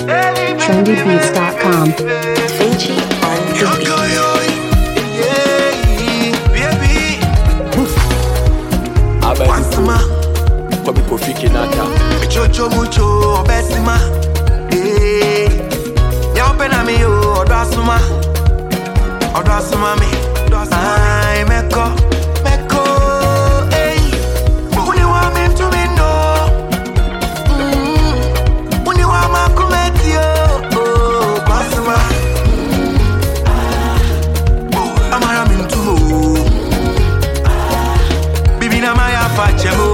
trendybeats.com. Fiji on the beat. Abesima, Kobi Kofi Kinata. Chocho mucho besima. Yampena mi yo odasuma. Odasuma mi. Ai meko. Uni wa me to me no. Uni wa ma kumeti yo. Basima. Amara mi ntumo. Bibi na ma ya fachemo.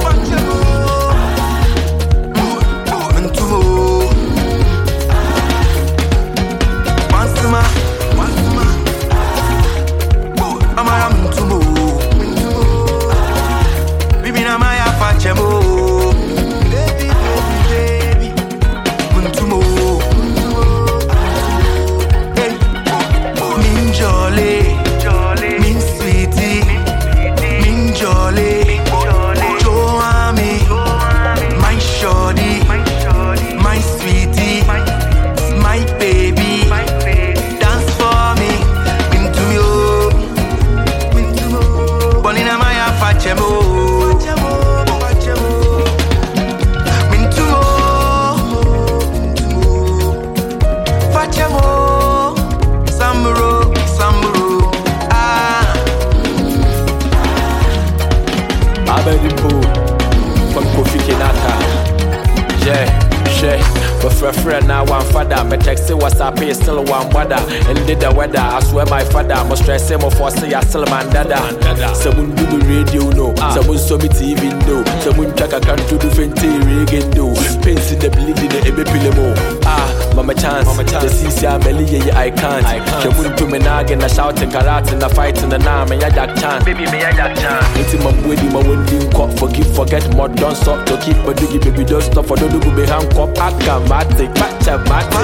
Friend now one father, me text say WhatsApp is still one brother. And did the weather, I swear my father must stress him for say I still man dada. Someone do the radio no, someone saw me TV no, someone check a country do fenty reggae do. Pains in the bleeding the ebe pilemo. Mama chance, the CC Amelie I can't. Someone to me nag and I shout and karate and I fight in the name and yadak chance. Baby me yadak chance. It's my wedding, my wedding cop forget more don't stop to keep but do baby don't stop for don't do be hand cop akamate. Pacha mate.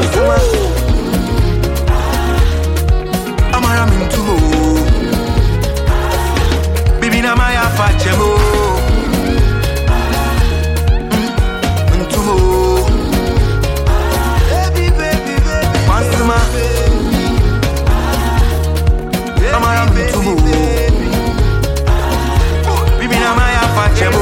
Amara mintumo. Bibi na maya fachemo. Mintumo. Baby. Pasuma. Amara mintumo. Bibi na maya fachemo.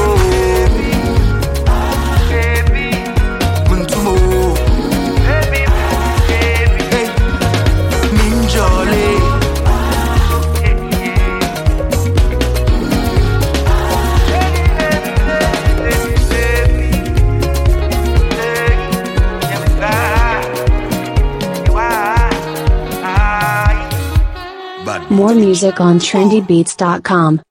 More music on trendybeats.com.